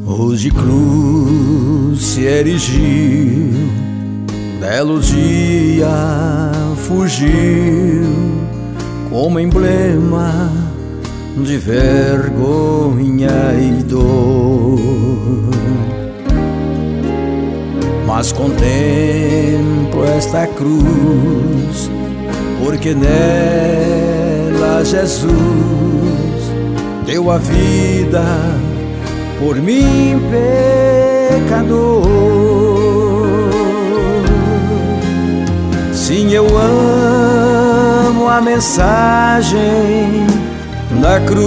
Hoje cruz se erigiu, belo dia fugiu, como emblema de vergonha e dor. Mas contemplo esta cruz, porque nela Jesus deu a vida por mim, pecador. Sim, eu amo a mensagem da cruz,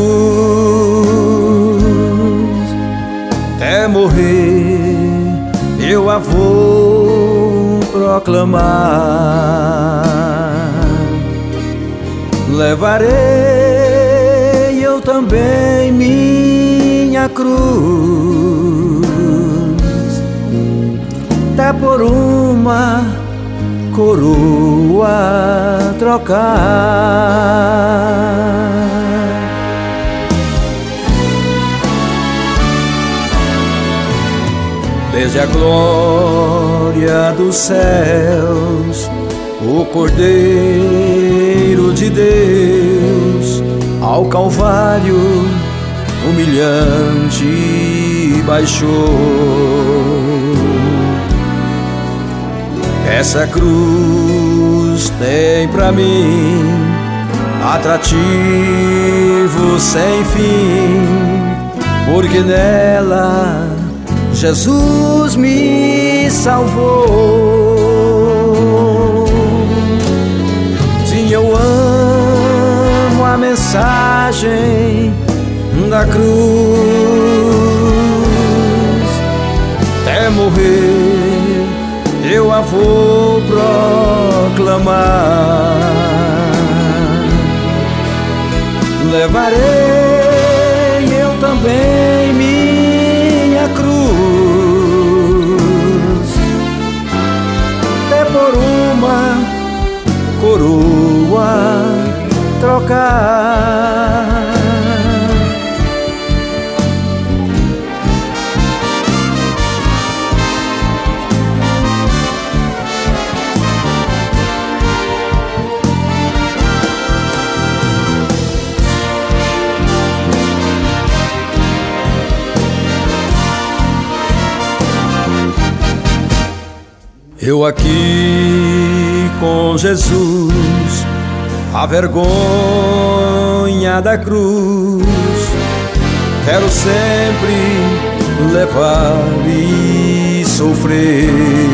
até morrer eu a vou proclamar. Levarei eu também minha cruz, até por uma coroa trocar. Desde a glória dos céus, o Cordeiro de Deus ao Calvário humilhante baixou. Essa cruz tem pra mim atrativo sem fim, porque nela Jesus me salvou. Sim, eu amo a mensagem da cruz, até morrer eu a vou proclamar. Levarei eu também minha cruz, até por uma coroa trocar. Eu aqui com Jesus, a vergonha da cruz, quero sempre levar e sofrer.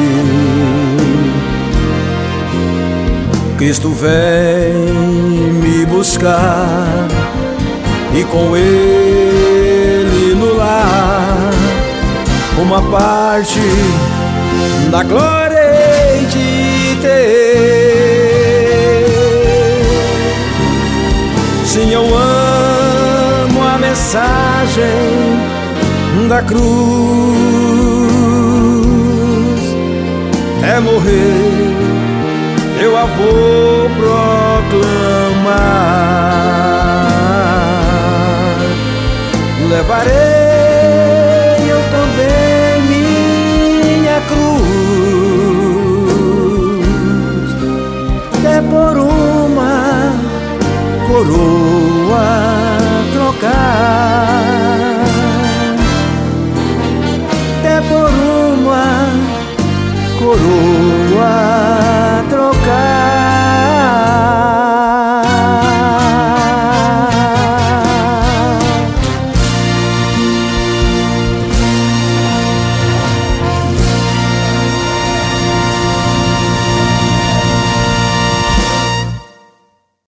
Cristo vem me buscar e com Ele no lar, uma parte da glória de ter. Sim, eu amo a mensagem da cruz, até morrer eu a vou proclamar. Levarei eu também minha cruz, até por uma coroa trocar, até por uma coroa